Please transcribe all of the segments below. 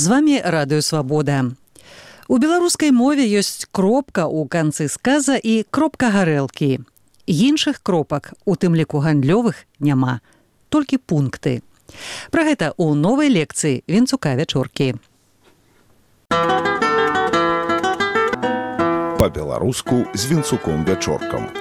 З вами Радыё Свабода. У беларускай мове ёсць кропка ў канцы сказа і кропка гарэлкі. Іншых кропак, у тым ліку гандлёвых, няма. Толькі пункты. Пра гэта ў новай лекцыі Вінцука Вячоркі. Па-беларуску з Вінцуком Вячоркам.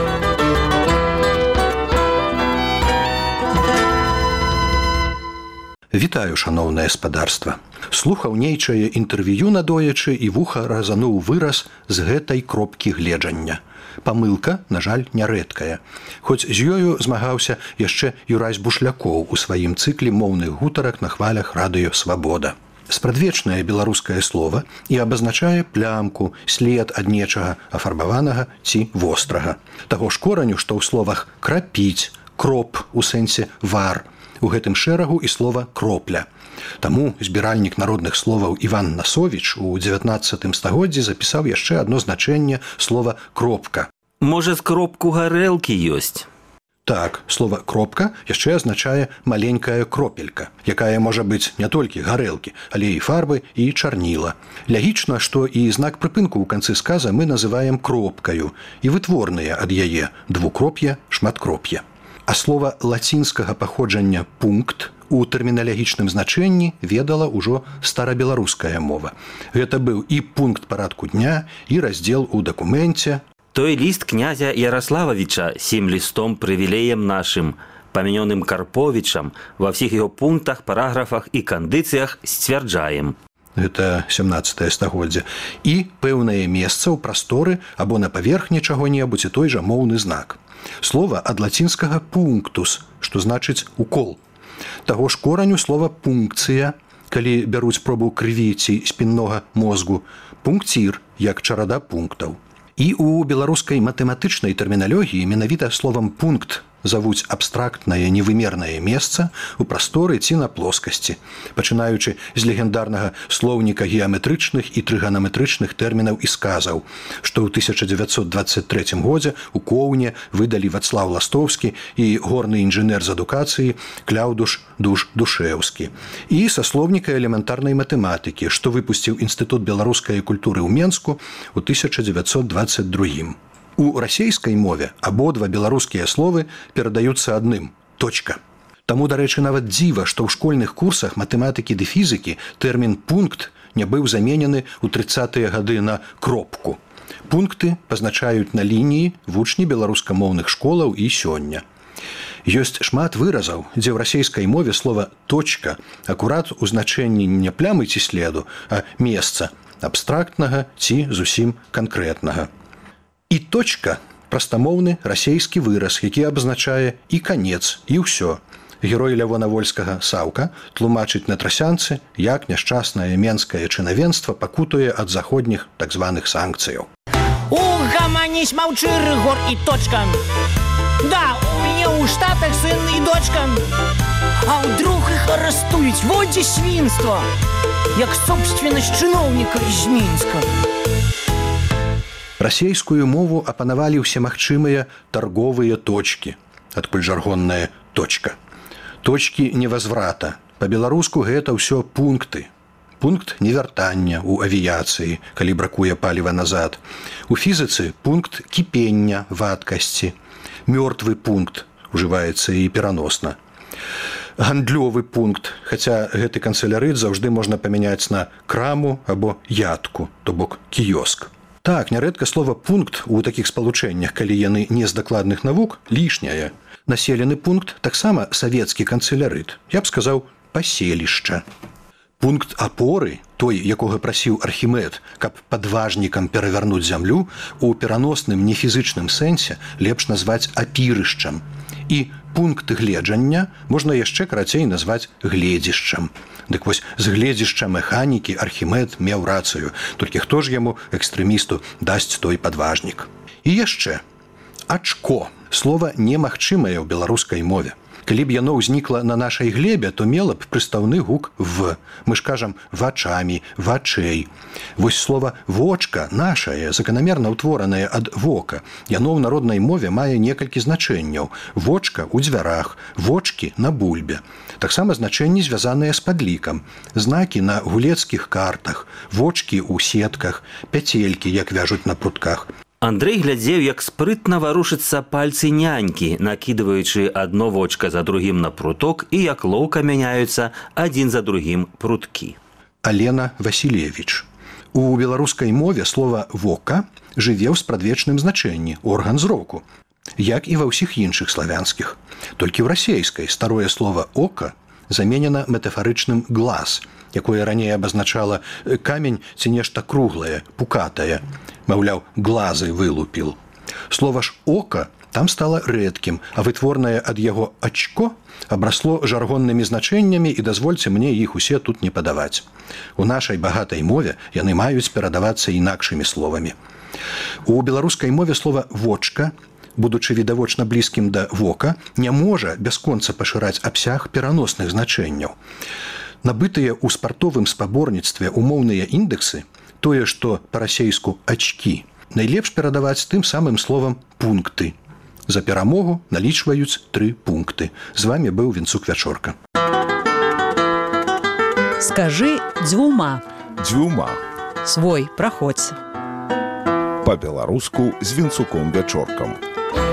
Вітаю, шаноўнае спадарства. Слухаў нейчае інтэрв'ю надоечы і вуха разануў выраз з гэтай кропкі гледжання. Памылка, на жаль, нярэдкая. Хоць з ёю змагаўся яшчэ Юрась Бушлякоў у сваім цыкле моўных гутарак на хвалях Радыё Свабода. Спрадвечнае беларускае слова і абазначае плямку, след ад нечага афарбаванага ці вострага. Таго ж кораню, што ў словах крапіць, кроп у сэнсе вар, у гэтым шэрагу і слова кропля. Таму збіральнік народных словаў Іван Насовіч у 19 стагоддзі запісаў яшчэ адно значэнне слова кропка. Можа, з кропку гарэлкі ёсць? Так, слова кропка яшчэ азначае маленькая кропелька, якая можа быць не толькі гарэлкі, але і фарбы і чарніла. Лягічна, што і знак прыпынку ў канцы сказа мы называем кропкаю, і вытворныя ад яе двукроп'е, шматкроп'е. А слова лацінскага паходжання «пункт» у тэрміналагічным значэнні ведала ўжо старабеларуская мова. Гэта быў і пункт парадку дня, і раздзел у дакуменце. Той ліст князя Ярославовича сім лістом прывілеем нашым, памянёным Карповічам, ва ўсіх яго пунктах, параграфах і кандыцыях сцвярджаем. Гэта 17 стагоддзе. І пэўнае месца ў прасторы або на паверхні чаго-небудзь і той жа моўны знак. Слова ад лацінскага «пунктус», што значыць «укол». Таго ж кораню слова «пункцыя», калі бяруць пробу крыві ці спіннога мозгу, «пункцір», як чарада пунктаў. І ў беларускай матэматычнай тэрміналогіі менавіта словам «пункт» завуць абстрактнае невымернае месца ў прасторы ці на плоскасці, пачынаючы з легендарнага слоўніка геаметрычных і трыганаметрычных тэрмінаў і сказаў, што ў 1923 годзе у Коўне выдалі Вацлаў Ластоўскі і горны інжынер з адукацыі Кляўдуш Душэўскі, і са слоўніка элементарнай матэматыкі, што выпусціў Інстытут беларускай культуры ў Менску ў 1922. У расейскай мове абодва беларускія словы перадаюцца адным – точка. Таму, дарэчы, нават дзіва, што ў школьных курсах матэматыкі ды фізікі тэрмін «пункт» не быў заменены ў 30-е гады на «кропку». Пункты пазначаюць на лініі вучні беларускамоўных школаў і сёння. Ёсць шмат выразаў, дзе ў расейскай мове слова «точка» акурат у значэнні не плямы ці следу, а месца абстрактнага ці зусім канкрэтнага. І точка – прастамоўны расейскі выраз, які абазначае і канец, і ўсё. Герой Лявона Вольскага Саўка тлумачыць на трасянцы, як няшчаснае менскае чынавенства пакутуе ад заходніх так званых санкцыяў. Угаманісь, маўчы, Рыгор і точка. Да, у мяне ў Штатах сын і дочка. А ўдруг іх арастуюць, во дзе свінства, як собственнасць чыноўніка з Мінска. Расейскую мову апанавалі ўсе магчымыя тарговыя точкі, адкуль жаргонная точка. Точкі невазврата. Па-беларуску гэта ўсё пункты. Пункт невяртання ў авіяцыі, калі бракуе паліва назад. У фізіцы пункт кіпення вадкасці. Мёртвы пункт ужываецца і пераносна. Гандлёвы пункт, хаця гэты канцелярыт заўжды можна памяняць на краму або ядку, то бок кіёск. Так, нярэдка слова «пункт» у такіх спалучэннях, калі яны не з дакладных навук, лішняе. Населены пункт таксама савецкі канцелярыт, я б сказаў, паселішча. Пункт апоры, той, якога прасіў Архімед, каб падважнікам перавярнуць зямлю, у пераносным нефізычным сэнсе лепш назваць апірышчам. І пункт гледжання можна яшчэ карацей назваць гледзішчам. Дык вось, з гледзішча механікі Архімед меў рацыю, толькі хто ж яму, экстрэмісту, дасць той падважнік. І яшчэ. Ачко. Слова немагчымае ў беларускай мове. Калі б яно ўзнікла на нашай глебе, то мела б прыстаўны гук «в». Мы ж кажам «вачамі», «вачэй». Вось слова «вочка» нашае, заканамерна ўтворанае ад вока. Яно ў народнай мове мае некалькі значэнняў. Вочка ў дзвярах, вочкі на бульбе. Таксама значэнні звязаныя з падлікам. Знакі на гулецкіх картах, вочкі ў сетках, пяцелькі, як вяжуць на прутках. Андрэй глядзеў, як спрытна варушыцца пальцы нянькі, накідваючы адно вочка за другім на пруток і як лоўка мяняюцца адзін за другім пруткі. Алена Васілевіч. У беларускай мове слова «вока» жыве ў спрадвечным значэнні, орган зроку, як і ва ўсіх іншых славянскіх. Толькі ў расейскай старое слова «ока» заменена метафарычным «глаз», якое раней абазначала камень ці нешта круглае, пукатае. Маўляў, глазы вылупіл. Слова ж «ока» там стала рэдкім, а вытворнае ад яго «ачко» абрасло жаргоннымі значэннямі і дазвольце мне іх усе тут не падаваць. У нашай багатай мове яны маюць перадавацца інакшымі словамі. У беларускай мове слова «вочка», будучы відавочна блізкім да «вока», не можа бясконца пашыраць абсяг пераносных значэнняў. Набытыя ў спартовым спаборніцтве умоўныя індэксы, тое, што па-расейску «ачкі», найлепш перадаваць тым самым словам «пункты». За перамогу налічваюць 3 пункты. З вамі быў Вінцук Вячорка. Скажы дзвюма. Дзвюма. Свой праходзь. Па-беларуску з Вінцуком Вячоркам.